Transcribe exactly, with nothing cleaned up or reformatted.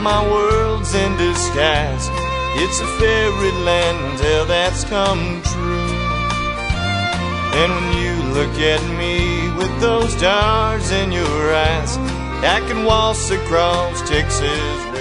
my world's in disguise. It's a fairyland until that's come true. And when you look at me with those stars in your eyes, I can waltz across Texas